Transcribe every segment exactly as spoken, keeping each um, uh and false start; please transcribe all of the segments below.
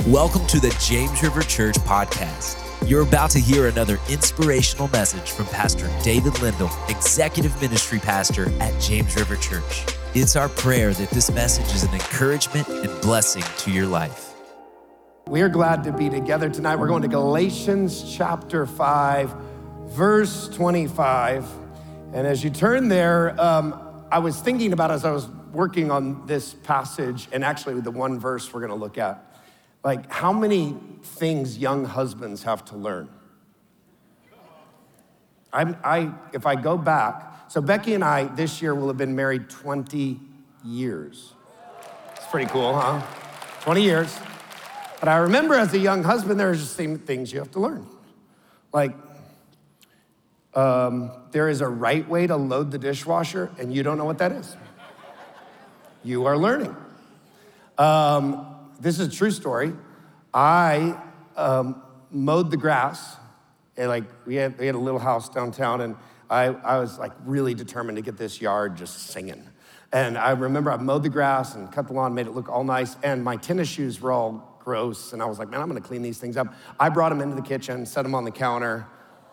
Welcome to the James River Church podcast. You're about to hear another inspirational message from Pastor David Lindell, Executive Ministry Pastor at James River Church. It's our prayer that this message is an encouragement and blessing to your life. We are glad to be together tonight. We're going to Galatians chapter five, verse twenty-five. And as you turn there, um, I was thinking about as I was working on this passage, and actually the one verse we're gonna look at, like how many things young husbands have to learn. I'm, I, if I go back, so Becky and I this year will have been married twenty years. It's pretty cool, huh? twenty years. But I remember as a young husband, there are just some things you have to learn. Like, um, there is a right way to load the dishwasher, and you don't know what that is. You are learning. Um, This is a true story. I um, mowed the grass, and like we had, we had a little house downtown, and I, I was like really determined to get this yard just singing. And I remember I mowed the grass and cut the lawn, made it look all nice, and my tennis shoes were all gross, and I was like, man, I'm gonna clean these things up. I brought them into the kitchen, set them on the counter.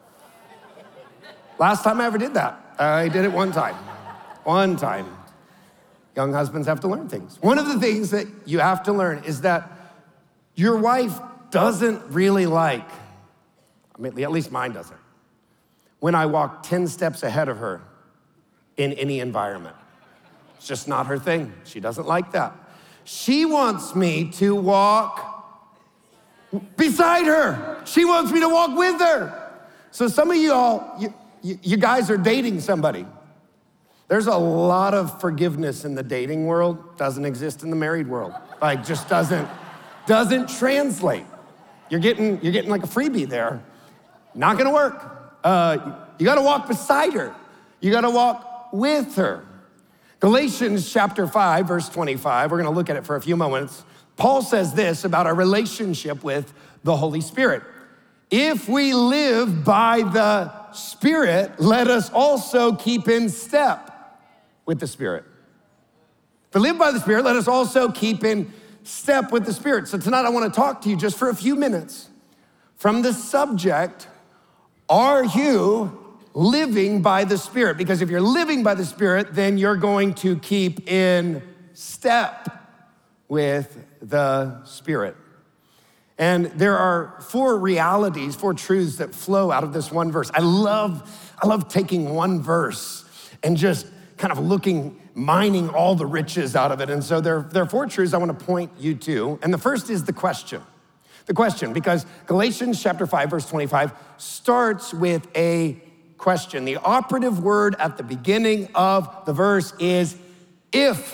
Last time I ever did that, I did it one time, one time. Young husbands have to learn things. One of the things that you have to learn is that your wife doesn't really like, I mean, at least mine doesn't, when I walk ten steps ahead of her in any environment. It's just not her thing. She doesn't like that. She wants me to walk beside her. She wants me to walk with her. So some of you all, you, you, you guys are dating somebody. There's a lot of forgiveness in the dating world, doesn't exist in the married world. Like, just doesn't, doesn't translate. You're getting, you're getting like a freebie there. Not gonna work. Uh, you gotta walk beside her. You gotta walk with her. Galatians chapter five, verse twenty-five, we're gonna look at it for a few moments. Paul says this about our relationship with the Holy Spirit. If we live by the Spirit, let us also keep in step with the Spirit. If we live by the Spirit, let us also keep in step with the Spirit. So tonight I want to talk to you just for a few minutes from the subject, are you living by the Spirit? Because if you're living by the Spirit, then you're going to keep in step with the Spirit. And there are four realities, four truths that flow out of this one verse. I love, I love taking one verse and just kind of looking, mining all the riches out of it. And so there, there are four truths I want to point you to. And the first is the question. The question, because Galatians chapter five, verse twenty-five starts with a question. The operative word at the beginning of the verse is if.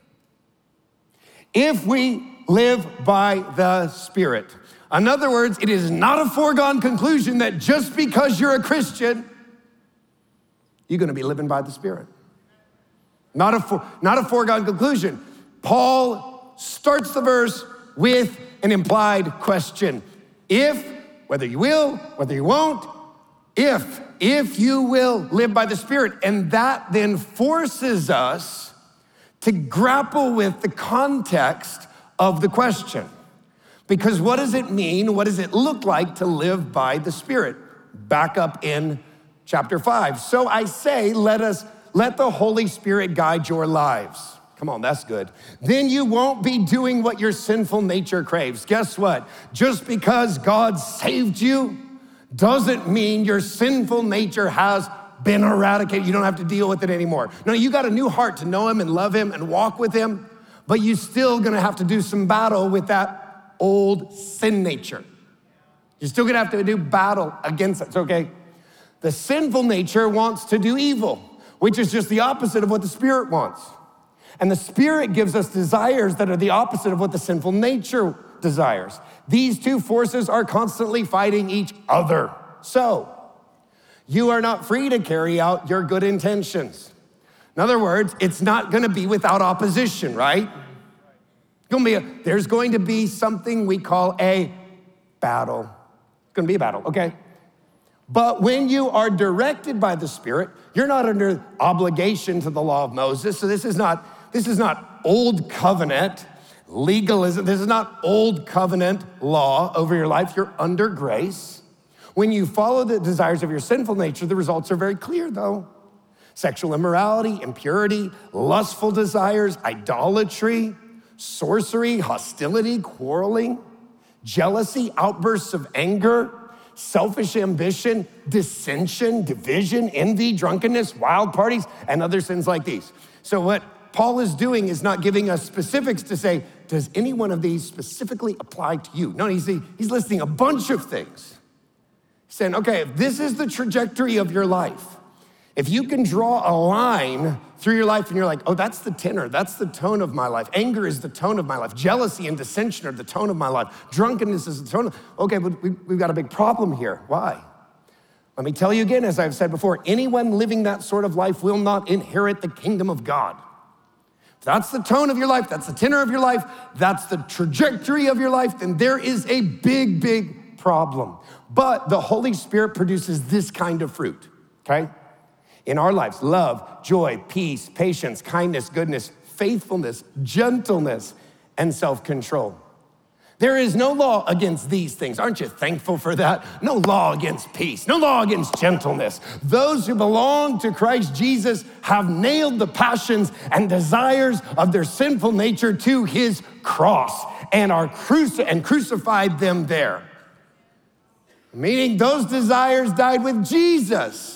If we live by the Spirit. In other words, it is not a foregone conclusion that just because you're a Christian, you're gonna be living by the Spirit. Not a, for, not a foregone conclusion. Paul starts the verse with an implied question. If, whether you will, whether you won't, if, if you will live by the Spirit. And that then forces us to grapple with the context of the question. Because what does it mean? What does it look like to live by the Spirit? Back up in chapter five. So I say, let us, let the Holy Spirit guide your lives. Come on, that's good. Then you won't be doing what your sinful nature craves. Guess what? Just because God saved you doesn't mean your sinful nature has been eradicated. You don't have to deal with it anymore. No, you got a new heart to know Him and love Him and walk with Him. But you're still gonna have to do some battle with that old sin nature. You're still gonna have to do battle against it, it's okay? The sinful nature wants to do evil, which is just the opposite of what the Spirit wants. And the Spirit gives us desires that are the opposite of what the sinful nature desires. These two forces are constantly fighting each other. So, you are not free to carry out your good intentions. In other words, it's not gonna be without opposition, right? Gonna be a, there's going to be something we call a battle. It's gonna be a battle, okay? But when you are directed by the Spirit, you're not under obligation to the law of Moses. So this is not, this is not old covenant legalism. This is not old covenant law over your life. You're under grace. When you follow the desires of your sinful nature, the results are very clear, though. Sexual immorality, impurity, lustful desires, idolatry, sorcery, hostility, quarreling, jealousy, outbursts of anger, selfish ambition, dissension, division, envy, drunkenness, wild parties, and other sins like these. So what Paul is doing is not giving us specifics to say, does any one of these specifically apply to you? No, he's, he's listing a bunch of things. He's saying, okay, if this is the trajectory of your life, if you can draw a line through your life and you're like, oh, that's the tenor, that's the tone of my life. Anger is the tone of my life. Jealousy and dissension are the tone of my life. Drunkenness is the tone of, okay, but we, we've got a big problem here. Why? Let me tell you again, as I've said before, anyone living that sort of life will not inherit the kingdom of God. If that's the tone of your life, that's the tenor of your life, that's the trajectory of your life, then there is a big, big problem. But the Holy Spirit produces this kind of fruit, okay? In our lives, love, joy, peace, patience, kindness, goodness, faithfulness, gentleness, and self-control. There is no law against these things. Aren't you thankful for that? No law against peace, no law against gentleness. Those who belong to Christ Jesus have nailed the passions and desires of their sinful nature to his cross and are cruci- and crucified them there. Meaning those desires died with Jesus.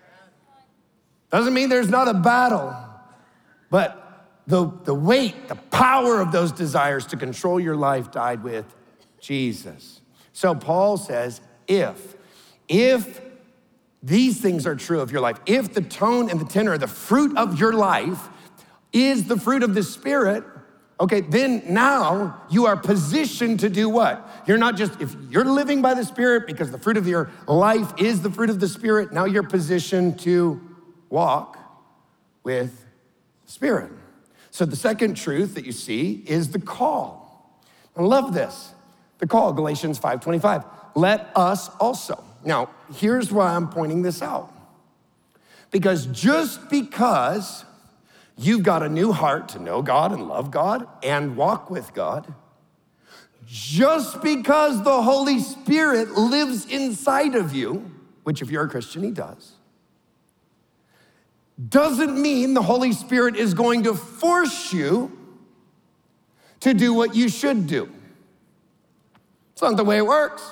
Doesn't mean there's not a battle, but the, the weight, the power of those desires to control your life died with Jesus. So Paul says, if, if these things are true of your life, if the tone and the tenor, the fruit of your life is the fruit of the Spirit, okay, then now you are positioned to do what? You're not just, if you're living by the Spirit because the fruit of your life is the fruit of the Spirit, now you're positioned to walk with the Spirit. So the second truth that you see is the call. I love this. The call, Galatians five twenty-five. Let us also. Now, here's why I'm pointing this out. Because just because you've got a new heart to know God and love God and walk with God, just because the Holy Spirit lives inside of you, which if you're a Christian, he does, doesn't mean the Holy Spirit is going to force you to do what you should do. It's not the way it works.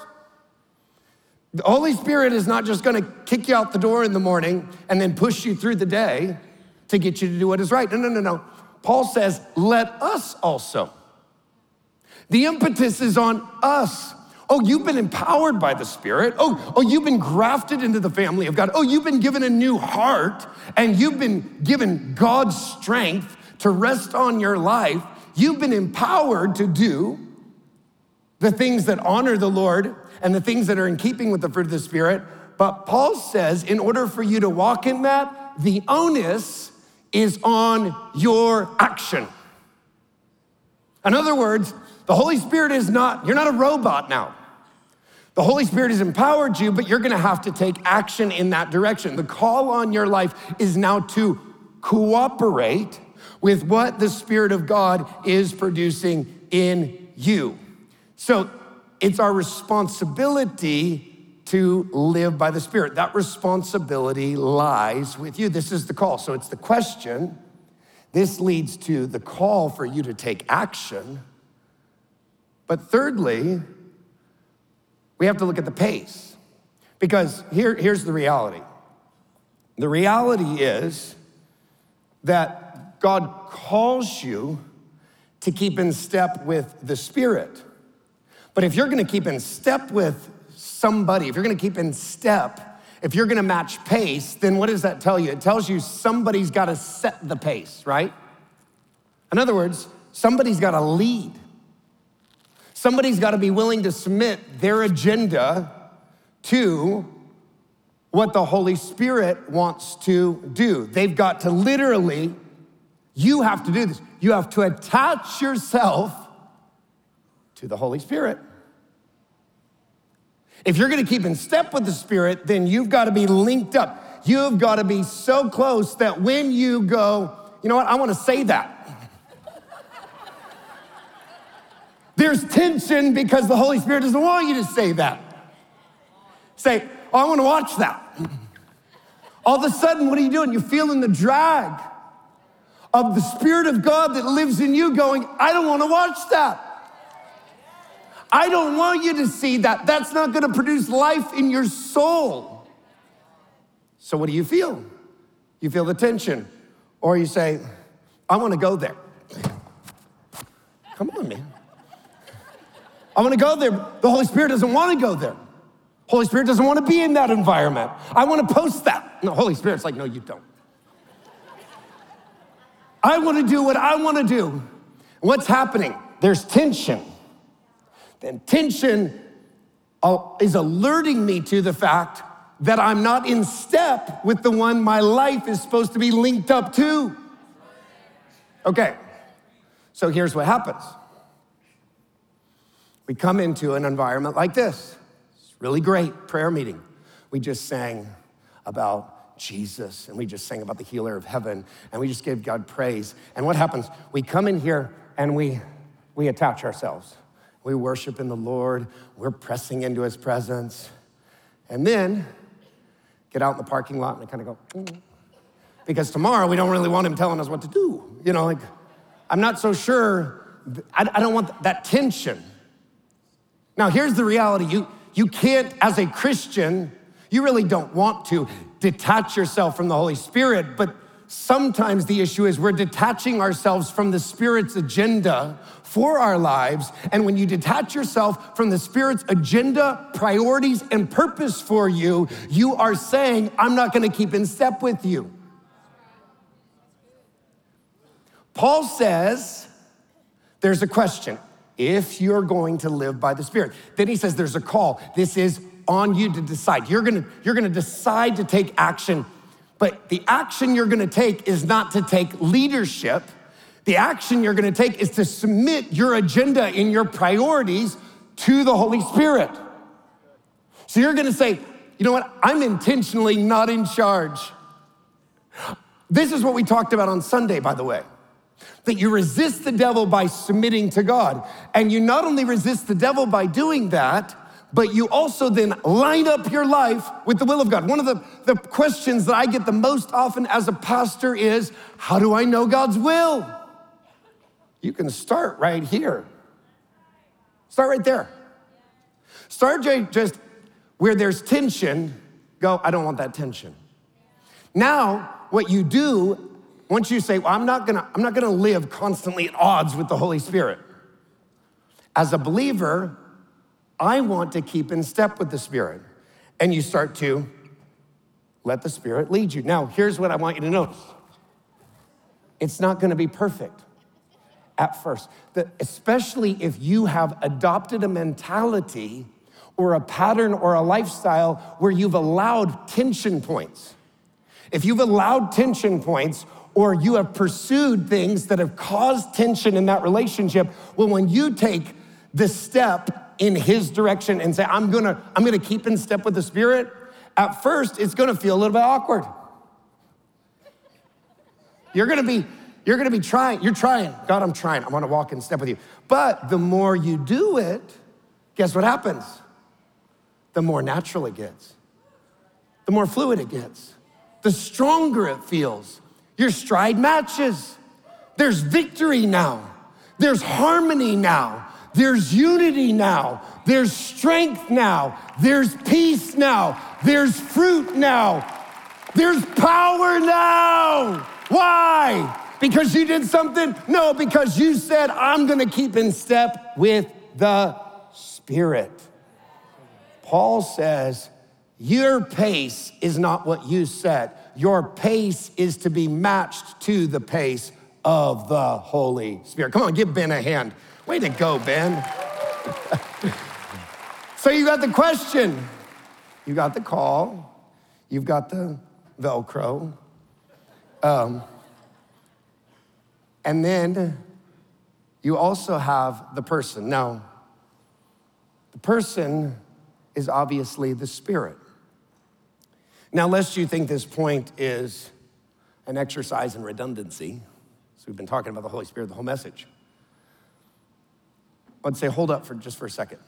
The Holy Spirit is not just gonna kick you out the door in the morning and then push you through the day to get you to do what is right. No, no, no, no. Paul says, let us also. The impetus is on us. Oh, you've been empowered by the Spirit. Oh, oh, you've been grafted into the family of God. Oh, you've been given a new heart and you've been given God's strength to rest on your life. You've been empowered to do the things that honor the Lord and the things that are in keeping with the fruit of the Spirit. But Paul says, in order for you to walk in that, the onus is on your action. In other words, the Holy Spirit is not, you're not a robot now. The Holy Spirit has empowered you, but you're gonna have to take action in that direction. The call on your life is now to cooperate with what the Spirit of God is producing in you. So it's our responsibility to live by the Spirit. That responsibility lies with you. This is the call. So it's the question. This leads to the call for you to take action. But thirdly, we have to look at the pace. Because here, here's the reality. The reality is that God calls you to keep in step with the Spirit. But if you're gonna keep in step with somebody, if you're gonna keep in step, if you're gonna match pace, then what does that tell you? It tells you somebody's gotta set the pace, right? In other words, somebody's gotta lead. Somebody's gotta be willing to submit their agenda to what the Holy Spirit wants to do. They've got to literally, you have to do this. You have to attach yourself to the Holy Spirit. If you're gonna keep in step with the Spirit, then you've gotta be linked up. You've gotta be so close that when you go, you know what, I wanna say that. There's tension because the Holy Spirit doesn't want you to say that. Say, oh, I want to watch that. All of a sudden, what are you doing? You're feeling the drag of the Spirit of God that lives in you going, I don't want to watch that. I don't want you to see that. That's not going to produce life in your soul. So what do you feel? You feel the tension. Or you say, I want to go there. Come on, man. I want to go there. The Holy Spirit doesn't want to go there. Holy Spirit doesn't want to be in that environment. I want to post that. No, Holy Spirit's like, no, you don't. I want to do what I want to do. What's happening? There's tension. Then tension is alerting me to the fact that I'm not in step with the one my life is supposed to be linked up to. Okay, so here's what happens. We come into an environment like this. It's really great prayer meeting. We just sang about Jesus, and we just sang about the healer of heaven, and we just gave God praise. And what happens? We come in here and we we attach ourselves. We worship in the Lord. We're pressing into his presence. And then get out in the parking lot and we kind of go, mm. Because tomorrow we don't really want him telling us what to do. You know, like, I'm not so sure. I, I don't want that tension. Now, here's the reality. You, you can't, as a Christian, you really don't want to detach yourself from the Holy Spirit, but sometimes the issue is we're detaching ourselves from the Spirit's agenda for our lives. And when you detach yourself from the Spirit's agenda, priorities, and purpose for you, you are saying, I'm not gonna keep in step with you. Paul says, there's a question. If you're going to live by the Spirit, then he says there's a call. This is on you to decide. You're gonna, you're gonna decide to take action, but the action you're gonna take is not to take leadership. The action you're gonna take is to submit your agenda and your priorities to the Holy Spirit. So you're gonna say, you know what? I'm intentionally not in charge. This is what we talked about on Sunday, by the way. That you resist the devil by submitting to God. And you not only resist the devil by doing that, but you also then line up your life with the will of God. One of the, the questions that I get the most often as a pastor is, how do I know God's will? You can start right here. Start right there. Start just where there's tension, go, I don't want that tension. Now, what you do, once you say, well, I'm not gonna, I'm not gonna live constantly at odds with the Holy Spirit. As a believer, I want to keep in step with the Spirit. And you start to let the Spirit lead you. Now, here's what I want you to notice. It's not gonna be perfect at first, that especially if you have adopted a mentality or a pattern or a lifestyle where you've allowed tension points. If you've allowed tension points, or you have pursued things that have caused tension in that relationship, well, when you take the step in his direction and say, I'm gonna, I'm gonna keep in step with the Spirit, at first, it's gonna feel a little bit awkward. You're gonna be, you're gonna be trying, you're trying, God, I'm trying, I wanna walk in step with you. But the more you do it, guess what happens? The more natural it gets. The more fluid it gets. The stronger it feels. Your stride matches. There's victory now. There's harmony now. There's unity now. There's strength now. There's peace now. There's fruit now. There's power now. Why? Because you did something? No, because you said, I'm gonna keep in step with the Spirit. Paul says, your pace is not what you set. Your pace is to be matched to the pace of the Holy Spirit. Come on, give Ben a hand. Way to go, Ben. So you got the question, you got the call, you've got the Velcro, um, and then you also have the person. Now, the person is obviously the Spirit. Now, lest you think this point is an exercise in redundancy, so we've been talking about the Holy Spirit the whole message. I'd say hold up for just for a second.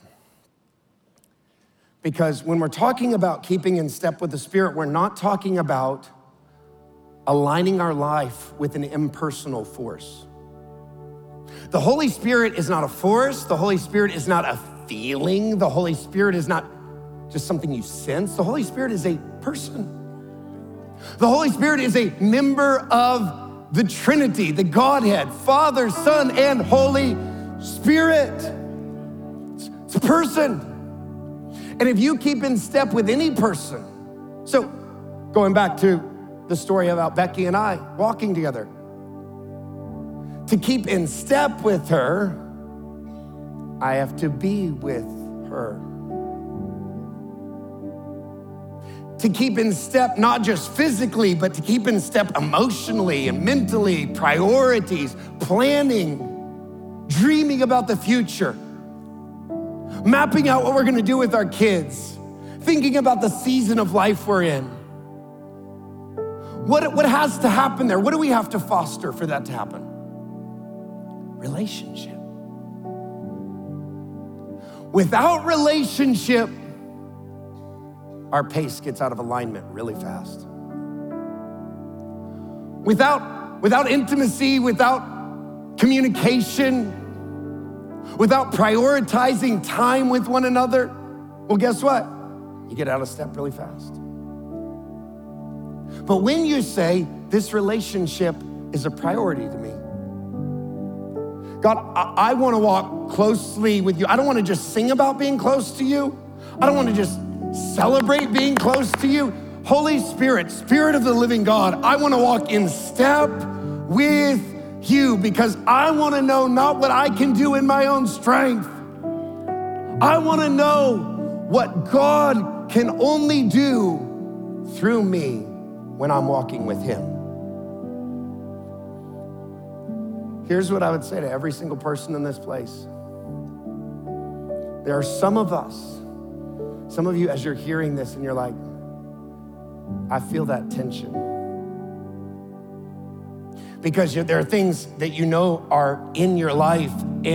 Because when we're talking about keeping in step with the Spirit, we're not talking about aligning our life with an impersonal force. The Holy Spirit is not a force. The Holy Spirit is not a feeling. The Holy Spirit is not just something you sense. The Holy Spirit is a person. The Holy Spirit is a member of the Trinity, the Godhead, Father, Son, and Holy Spirit. It's, it's a person. And if you keep in step with any person, so going back to the story about Becky and I walking together, to keep in step with her, I have to be with her. To keep in step, not just physically, but to keep in step emotionally and mentally, priorities, planning, dreaming about the future, mapping out what we're gonna do with our kids, thinking about the season of life we're in. What, what has to happen there? What do we have to foster for that to happen? Relationship. Without relationship, our pace gets out of alignment really fast. Without, without intimacy, without communication, without prioritizing time with one another, well, guess what? You get out of step really fast. But when you say, this relationship is a priority to me, God, I, I wanna walk closely with you. I don't wanna just sing about being close to you. I don't wanna just celebrate being close to you. Holy Spirit, Spirit of the living God, I wanna walk in step with you because I wanna know not what I can do in my own strength. I wanna know what God can only do through me when I'm walking with Him. Here's what I would say to every single person in this place. There are some of us, some of you, as you're hearing this and you're like, I feel that tension. Because there are things that you know are in your life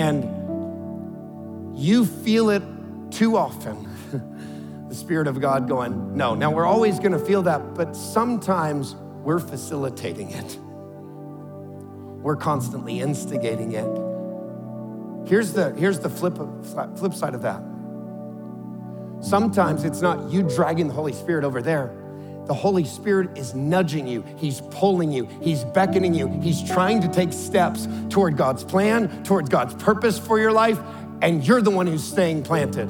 and you feel it too often. The Spirit of God going, no. Now we're always gonna feel that, but sometimes we're facilitating it. We're constantly instigating it. Here's the, here's the flip, flip side of that. Sometimes it's not you dragging the Holy Spirit over there. The Holy Spirit is nudging you. He's pulling you. He's beckoning you. He's trying to take steps toward God's plan, toward God's purpose for your life, and you're the one who's staying planted.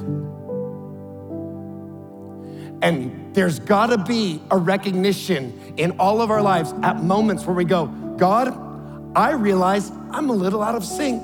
And there's gotta be a recognition in all of our lives at moments where we go, God, I realize I'm a little out of sync.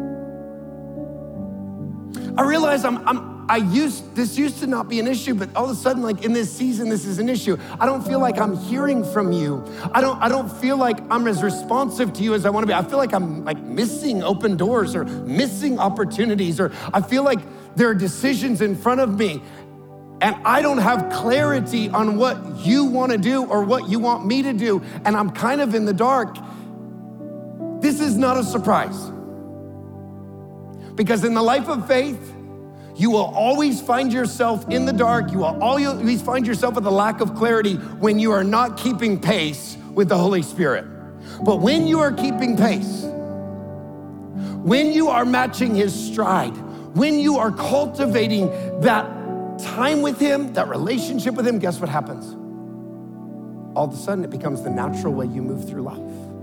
I realize I'm, I'm, I used, this used to not be an issue, but all of a sudden, like in this season, this is an issue. I don't feel like I'm hearing from you. I don't, I don't feel like I'm as responsive to you as I wanna be. I feel like I'm like missing open doors or missing opportunities, or I feel like there are decisions in front of me and I don't have clarity on what you wanna do or what you want me to do, and I'm kind of in the dark. This is not a surprise. Because in the life of faith, you will always find yourself in the dark. You will always find yourself with a lack of clarity when you are not keeping pace with the Holy Spirit. But when you are keeping pace, when you are matching His stride, when you are cultivating that time with Him, that relationship with Him, guess what happens? All of a sudden, it becomes the natural way you move through life.